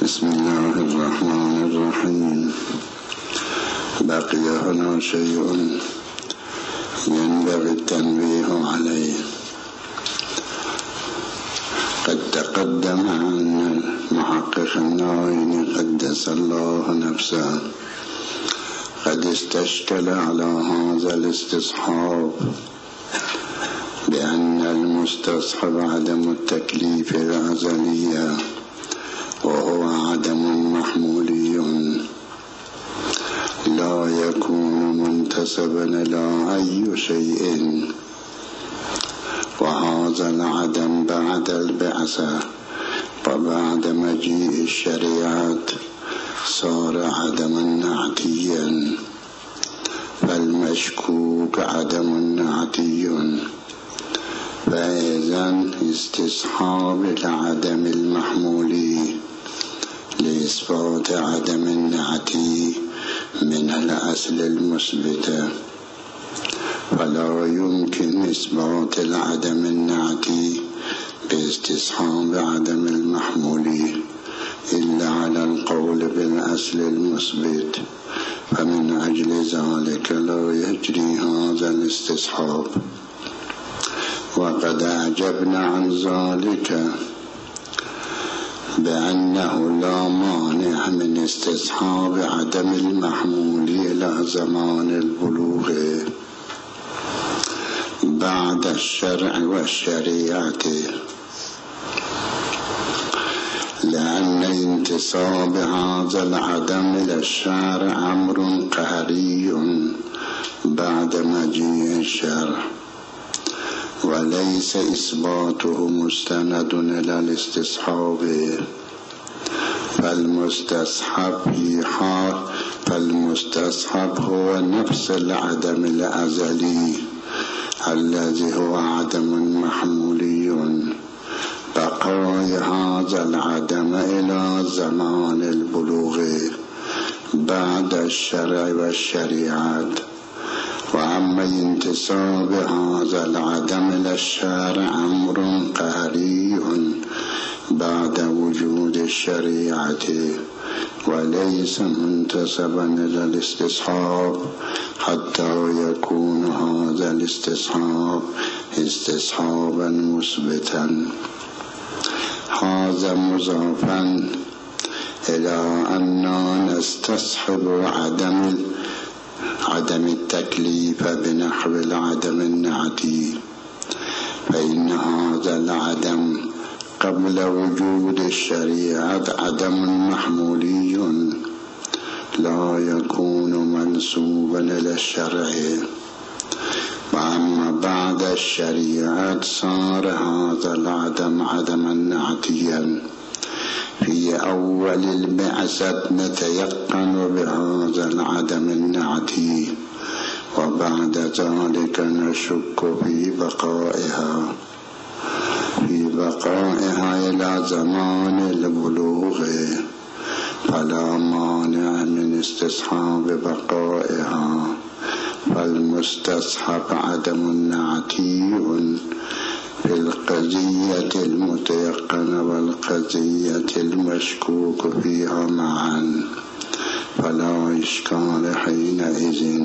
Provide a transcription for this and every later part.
بسم الله الرحمن الرحيم. بقي هنا شيء ينبغي التنبيه عليه. قد تقدم أن المحقق الناظم قدس الله نفسه قد استشكل على هذا الاستصحاب بأن المستصحب عدم التكليف الأزلي وهو عدم محمولي لا يكون منتسبا إلى أي شيء، وهذا العدم بعد البعثة وبعد مجيء الشريعة صار عدما نعتيا، فالمشكوك عدم نعتي، فإذن استصحاب العدم المحمولي لإثبات عدم النعتي من الأصل المثبت، فلا يمكن إثبات العدم النعتي باستصحاب عدم المحمولي إلا على القول بالأصل المثبت، فمن أجل ذلك لا يجري هذا الاستصحاب. وقد أعجبنا عن ذلك بأنه لا مانع من استصحاب عدم المحمول إلى زمان البلوغ بعد الشرع والشريعة، لأن انتساب هذا العدم إلى الشرع أمر قهري بعد مجيء الشرع، وليس إثباته مستند إلى الاستصحاب، فالمستصحب هو نفس العدم الأزلي الذي هو عدم محمولي، بقاء هذا العدم إلى زمان البلوغ بعد الشرع والشريعة. وأما انتساب هذا العدم إلى الشرع أمر قهري بعد وجود الشريعة، وليس منتسبا إلى الاستصحاب حتى يكون هذا الاستصحاب استصحابا مثبتا. هذا مضافا إلى أننا نستصحب عدم التكليف بنحو العدم النعتي، فإن هذا العدم قبل وجود الشريعة عدم محمولي لا يكون منسوبا إلى الشرع، وأما بعد الشريعة صار هذا العدم عدما نعتيا. في أول البعثة نتيقن بهذا العدم النعتي، وبعد ذلك نشك في بقائها إلى زمان البلوغ، فلا مانع من استصحاب بقائها، فالمستصحب عدم نعتي في القضية المتيقنة والقضية المشكوك فيها معا، فلا إشكال حينئذ.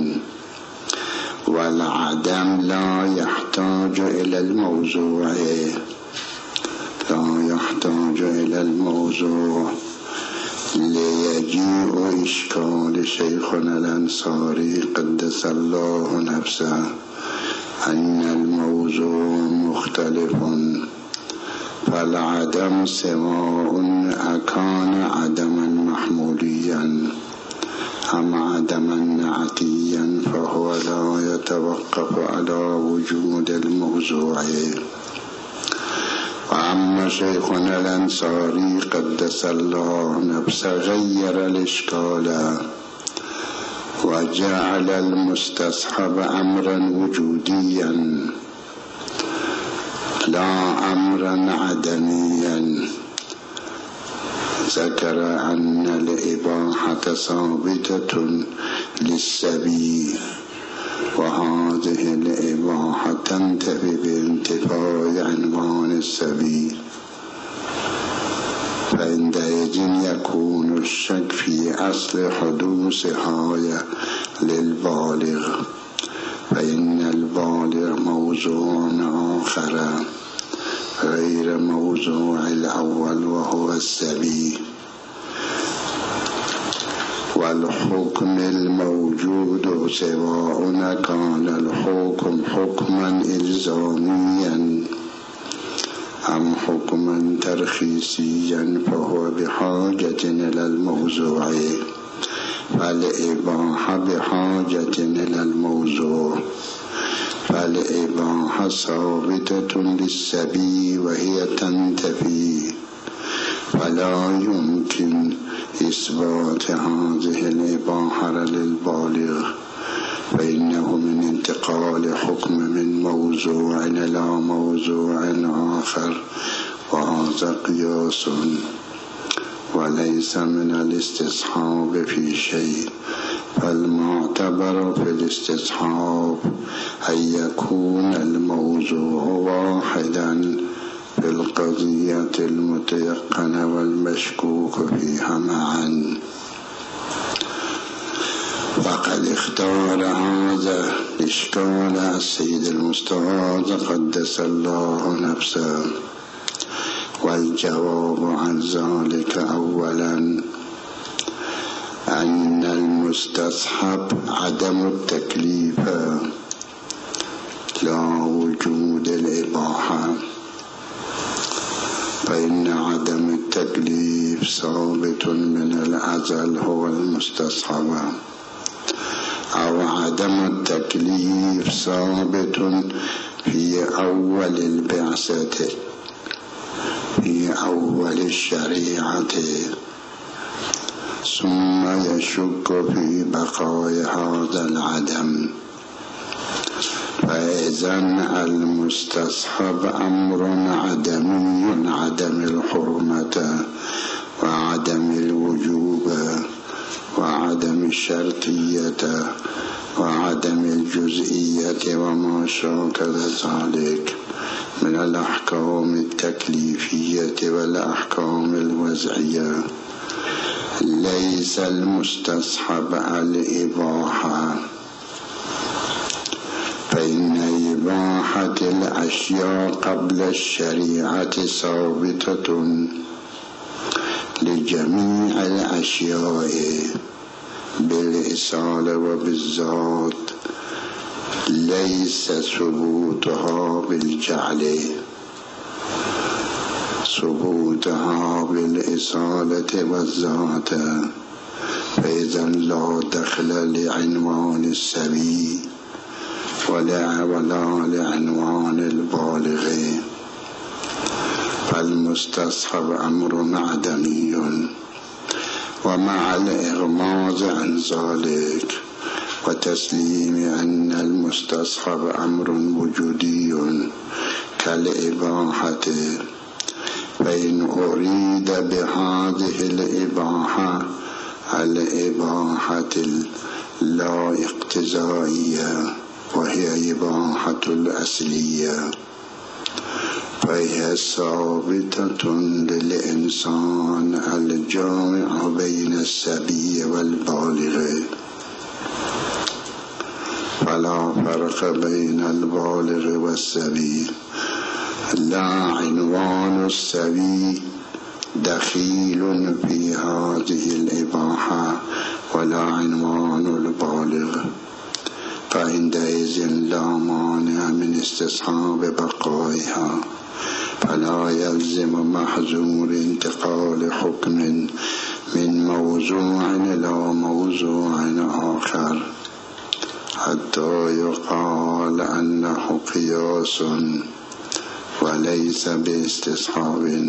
والعدم لا يحتاج إلى الموضوع ليجيء إشكال شيخنا الأنصاري قدس الله نفسه أن الموضوع مختلف، فالعدم سواء أكان عدما محموليا أم عدما نعتيا فهو لا يتوقف على وجود الموضوع. وأما شيخنا الأنصاري قدس الله نفسه غير الإشكال وجعل المستصحب أمرا وجوديا لا أمرا عدميا. ذكر أن الإباحة ثابتة للسبي، وهذه الإباحة تنتفي بانتفاء عنوان السبي، فعندئذ يكون الشك في أصل حدوثها للبالغ، فإن البالغ موضوع آخر غير موضوع الأول وهو السبي. والحكم الموجود سواء كان الحكم حكما إلزاميا أم حكما ترخيصيا فهو بحاجة إلى الموضوع، فالإباحة بحاجة إلى الموضوع، فالإباحة ثابتة للسبي وهي تنتفي، فلا يمكن إثبات هذه الإباحة للبالغ، فإنه من انتقال حكم من موضوع إلى موضوع آخر، وهذا قياس وليس من الاستصحاب في شيء. فالمعتبر في الاستصحاب أن يكون الموضوع واحدا في القضية المتيقنة والمشكوك فيها معا. فقد اختار هذا الإشكال السيد المستعاذ قدس الله نفسه. والجواب عن ذلك أولا أن المستصحب عدم التكليف لا وجود الإباحة، فإن عدم التكليف ثابت من الأزل هو المستصحب، أو عدم التكليف ثابت في أول البعثة في أول الشريعة، ثم يشك في بقاء هذا العدم. فإذا المستصحب أمر عدمي، عدم الحرمة وعدم الوجوب وعدم الشرطية وعدم الجزئية وما شاكل ذلك من الأحكام التكليفية والأحكام الوضعية. ليس المستصحب الإباحة، فإن إباحة الأشياء قبل الشريعة ثابتة لجميع الأشياء بالإصالة وبالذات، ليس ثبوتها بالجعل، ثبوتها بالإصالة والذات. فإذا لا دخل لعنوان السبي ولا لعنوان البالغ، فالمستصحب أمر عدمي. ومع الإغماض عن ذلك وتسليم أن المستصحب أمر وجودي كالإباحة، فإن أريد بهذه الإباحة الإباحة اللا اقتضائية وهي إباحة الأصلية، فهي ثابتة للإنسان الجامع بين السبي والبالغ، فلا فرق بين البالغ والسبي. لا عنوان السبي دخيل في هذه الإباحة ولا عنوان البالغ، فعندئذ لا مانع من استصحاب بقائها، فلا يلزم محظور انتقال حكم من موضوع إلى موضوع آخر حتى يقال أنه قياس وليس باستصحاب.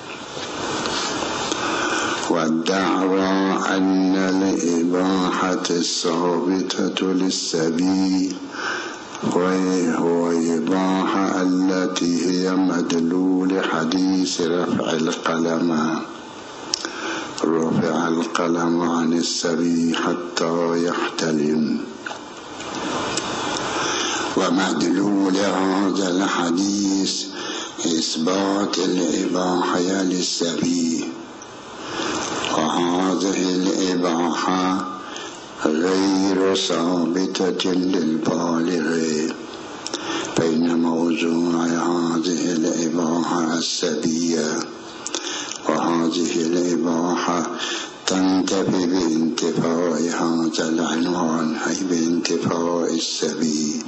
والدعوى أن الإباحة الثابتة للسبي وهو إباحة التي هي مدلول حديث رفع القلم عن السبي حتى يحتلم. ومدلول هذا الحديث إثبات الإباحة للسبي وهذه الإباحة غير ثابتة للبالغ، بين موضوع هذه الإباحة السبية، وهذه الإباحة تنتفي بانتفاء هذا العنوان، أي بانتفاء السبي،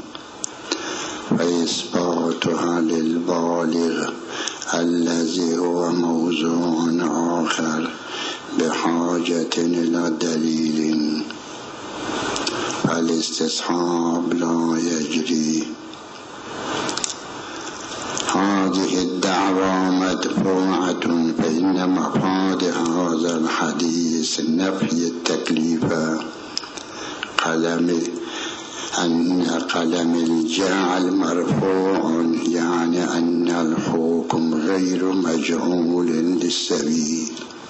فإثباتها للبالغ الذي هو موضوع آخر بحاجة إلى دليل، فالاستصحاب لا يجري. هذه الدعوة مدفوعة، فإن مفاد هذا الحديث نفي التكليف، أن قلم الجعل مرفوع، يعني أن الحكم غير مجعول للسبيل،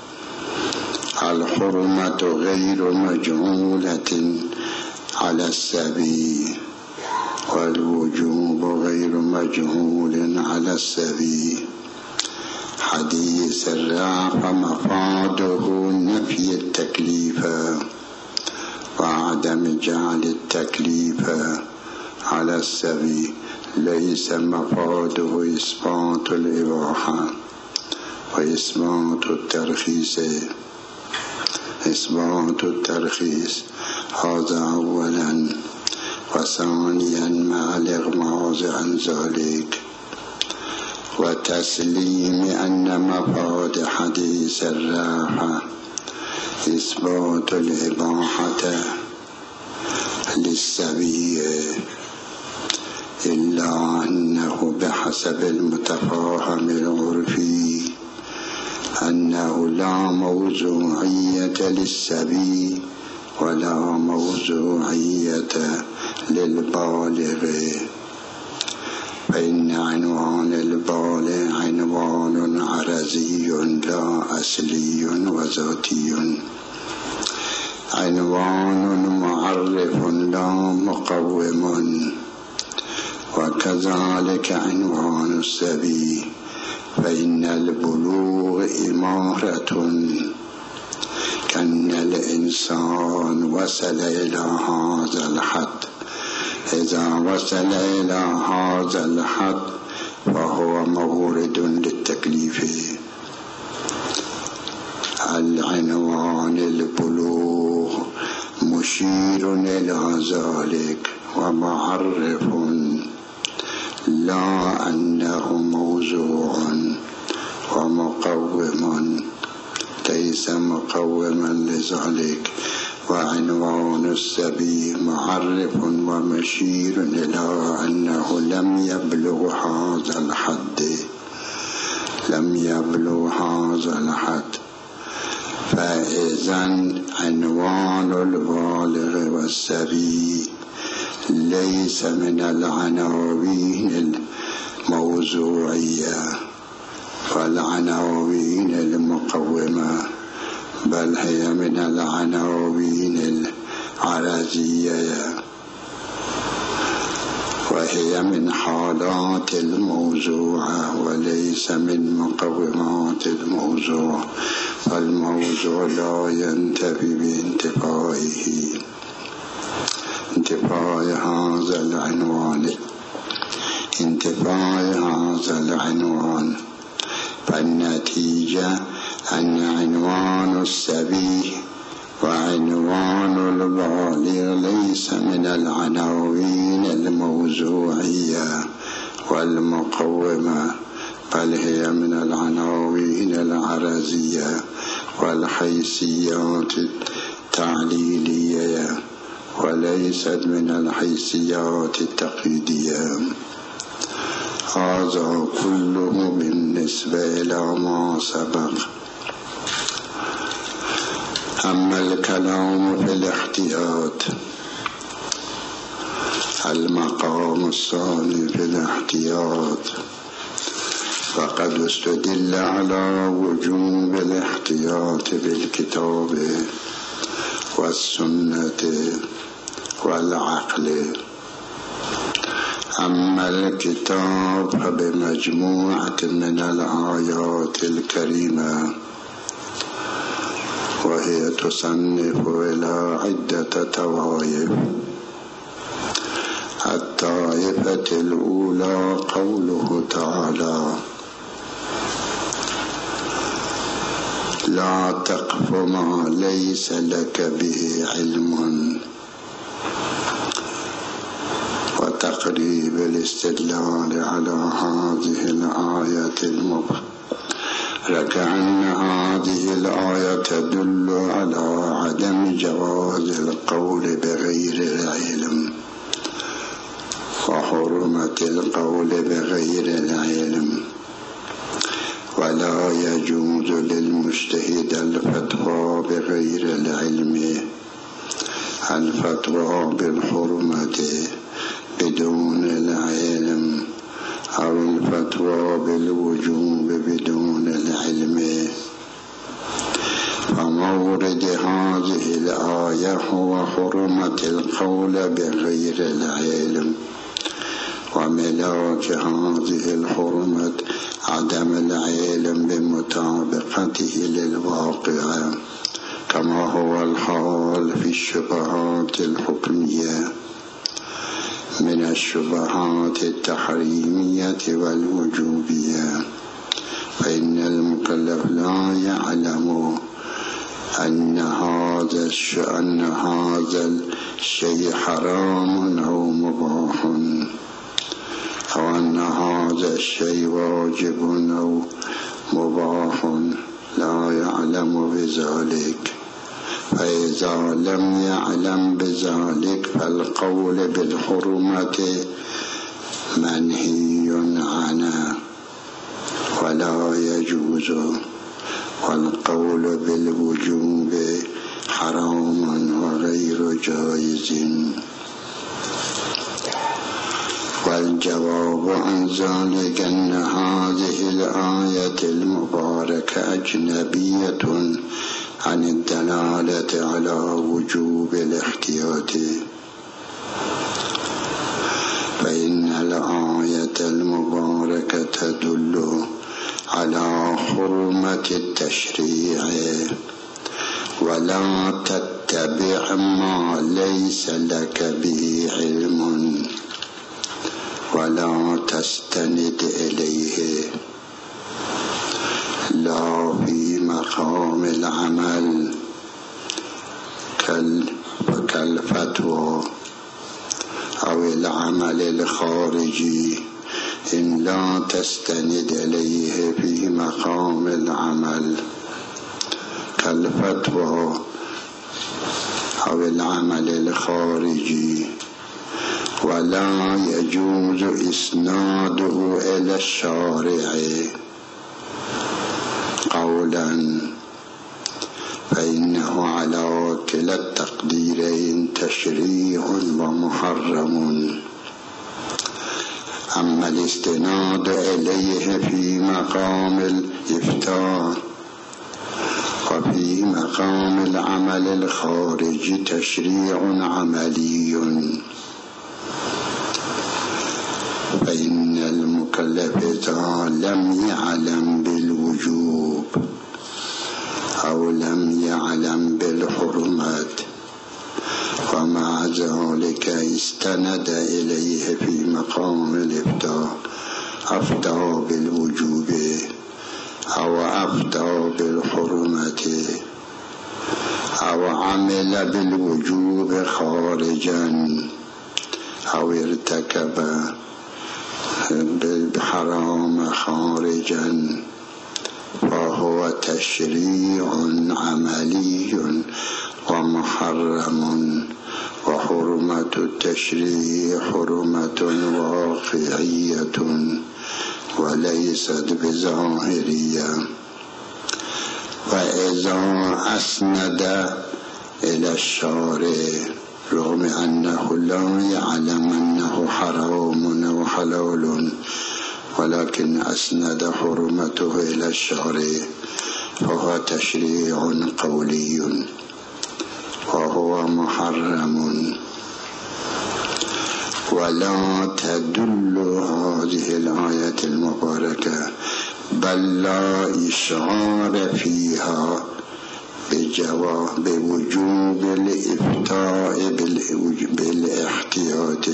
الحرمة غير مجعولة على السبيل، والوجوب غير مجعول على السبيل. حديث الرافع مفاده نفي التكليف وعدم جعل التكليف على السبيل، ليس مفاده إثبات الإباحة وإثبات الترخيص. إثبات الترخيص هذا أولا، وثانيا مع الإغماض عن ذلك، وتسليم أن مفاد حديث الراحة إثبات الإباحة للسبي، إلا أنه بحسب المتفاهم العرفي أنه لا موضوعية للسبي ولا موضوعية للبالغ، فإن عنوان البالغ عنوان عرضي لا أصلي وذاتي، عنوان معرف لا مقوم، وكذلك عنوان السبي، فإن البلوغ إمارة، كأن الإنسان وصل إلى هذا الحد، إذا وصل إلى هذا الحد فهو مورد للتكليف. العنوان البلوغ مشير إلى ذلك ومعرف، لا أنه موضوع ومقوم، ليس مقوما لذلك. وعنوان السبي معرف ومشير إلى أنه لم يبلغ هذا الحد، لم يبلغ هذا الحد، فإذن عنوان البالغ والسبي ليس من العناوين الموضوعية والعناوين المقومة، بل هي من العناوين العرضية، وهي من حالات الموضوع وليس من مقومات الموضوع، فالموضوع لا ينتفي بانتفائه، انتفاء هذا العنوان، انتفاء هذا العنوان. فالنتيجة أن عنوان السبي وعنوان البالغ ليس من العناوين الموضوعية والمقومة، بل هي من العناوين العرضية والحيثيات التعليلية، وليست من الحيثيات التقييدية. هذا كله بالنسبة إلى ما سبق. أما الكلام في الاحتياط، المقام الثاني في الاحتياط، فقد استدل على وجوب الاحتياط بالكتاب والسنة والعقل. أما الكتاب فبمجموعة من الآيات الكريمة وهي تصنف إلى عدة طوائف. الطائفة الأولى قوله تعالى: لا تقف ما ليس لك به علم، وتقريب الاستدلال على هذه الآية المباركة أن هذه الآية تدل على عدم جواز القول بغير العلم وحرمة القول بغير العلم، ولا يجوز للمجتهد الفتوى بغير العلم، الفتوى بالحرمة بدون العلم أو الفتوى بالوجوب بدون العلم. فمورد هذه الآية هو حرمة القول بغير العلم، وملاك هذه الحرمة عدم العلم بمطابقته للواقع، كما هو الحال في الشبهات الحكمية من الشبهات التحريمية والوجوبية. فإن المكلف لا يعلم أن هذا الشيء حرام أو مباح، أو أن هذا الشيء واجب أو مباح، لا يعلم بذلك. فإذا لم يعلم بذلك فالقول بالحرمة منهي عنه ولا يجوز، والقول بالوجوب حرام وغير جائز. والجواب عن ذلك أن هذه الآية المباركة أجنبية عن الدلالة على وجوب الاحتياط، فإن الآية المباركة تدل على حرمة التشريع، ولا تتبع ما ليس لك به علم، ولا تستند إليه، لا في مقام العمل كالفتوى أو العمل الخارجي، إن لا تستند إليه في مقام العمل كالفتوى أو العمل الخارجي، ولا يجوز إسناده إلى الشارع قولا، فإنه على كلا التقديرين تشريع ومحرم. أما الاستناد إليه في مقام الإفتاء وفي مقام العمل الخارجي تشريع عملي، فإن المكلف إذا لم يعلم بالوجوب أو لم يعلم بالحرمة ومع ذلك استند إليه في مقام الإفتاء، أفتى بالوجوب أو أفتى بالحرمة أو عمل بالوجوب خارجا أو ارتكب بالحرام خارجا، فهو تشريع عملي ومحرم، وحرمة التشريع حرمة واقعية وليست بظاهرية. وإذا أسند إلى الشارع رغم أنه لا يعلم أنه حرام أو حلال، ولكن أسند حرمته إلى الشارع، فهو تشريع قولي وهو محرم. ولا تدل هذه الآية المباركة بل لا إشعار فيها بوجوب الإفتاء بالاحتياط،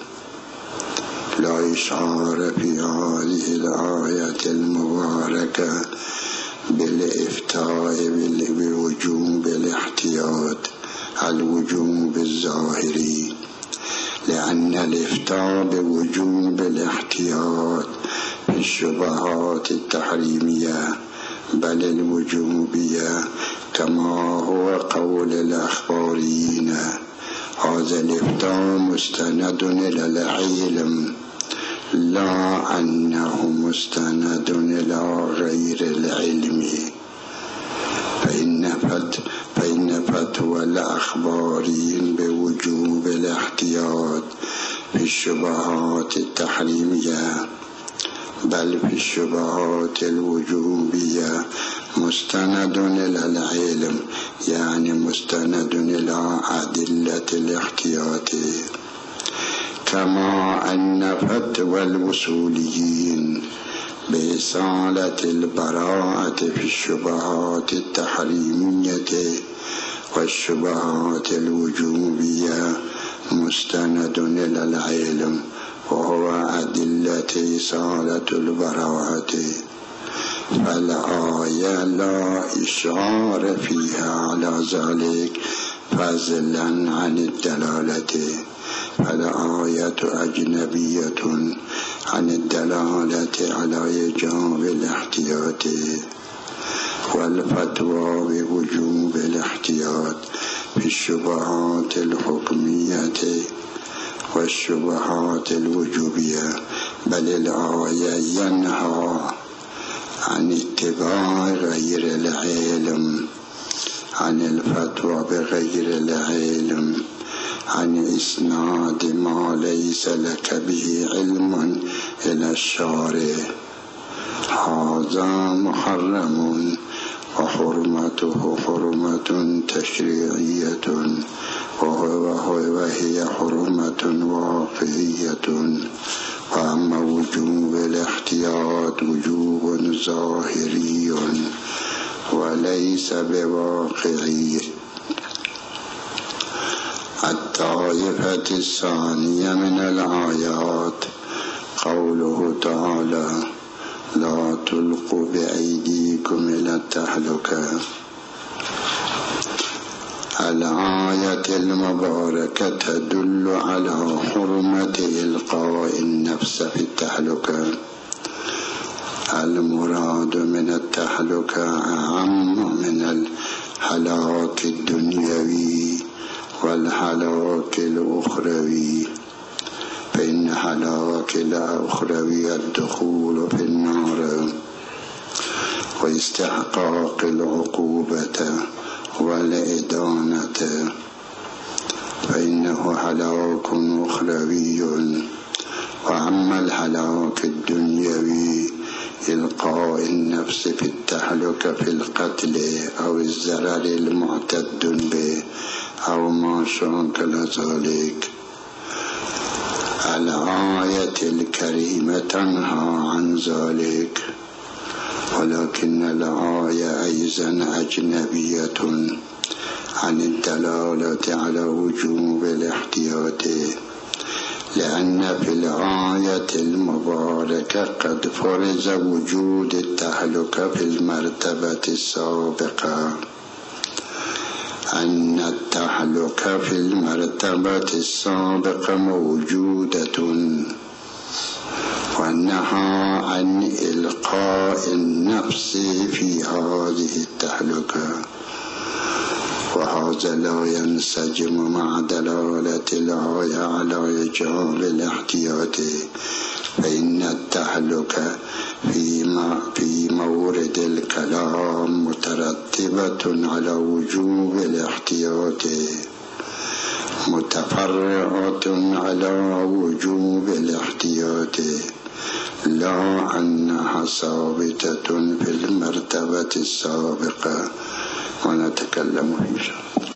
لا إشعار في هذه الآية المباركة بالإفتاء بوجوب الاحتياط الوجوب الظاهري، لأن الإفتاء بوجوب الاحتياط في الشبهات التحريمية بل الوجوبية كما هو قول الأخباريين. هذا الإفتاء مستند إلى العلم، لا أنه مستند إلى غير العلم، فإن فتوى الأخباريين بوجوب الاحتياط في الشبهات التحريمية بل في الشبهات الوجوبية مستند إلى العلم، يعني مستند إلى أدلة الاحتياط، كما أن فتوى الوصوليين بإصالة البراءة في الشبهات التحريمية والشبهات الوجوبية مستند إلى العلم، وهو أدلة إصالة البراءة، فالآية لا إشعار فيها على ذلك فضلا عن الدلالة، فالآية أجنبية عن الدلالة على إيجاب الاحتياط، والفتوى بوجوب الاحتياط في الشبهات الحكمية والشبهات الوجوبية، بل الآية ينهى عن اتباع غير العلم، عن الفتوى بغير العلم، عن إسناد ما ليس لك به علم إلى الشارع، هذا محرم وحرمته حرمة تشريعية وهي حرمة واقعية، وأما وجوب الاحتياط وجوب ظاهري وليس بواقعي. الطائفة الثانية من الآيات قوله تعالى لا تلقوا بأيديكم إلى التهلكة. الآية المباركة تدل على حرمة إلقاء النفس في التهلكة. المراد من التهلكة أعم من الهلاك الدنيوي والهلاك الأخروي، فإن هلاك الأخروي الدخول في النار واستحقاق العقوبة والإدانة، فإنه هلاك أخروي. وأما الهلاك الدنيوي إلقاء النفس في التهلكة في القتل أو الضرر المعتد به أو ما شاكل ذلك. الآية الكريمة تنهى عن ذلك، ولكن الآية أيضا أجنبية عن الدلالة على وجوب الاحتياط، لأن في الآية المباركة قد فرض وجود التهلكة في المرتبة السابقة، أن التهلكة في المرتبة السابقة موجودة، ونهى عن إلقاء النفس في هذه التهلكة، وهذا لا ينسجم مع دلالة الآية على إيجاب الاحتياط، فإن التهلكة في مورد الكلام مترتبة على وجوب الاحتياط، متفرعة على وجوب الاحتياط، لا أنها ثابتة في المرتبة السابقة. ونتكلم في شاء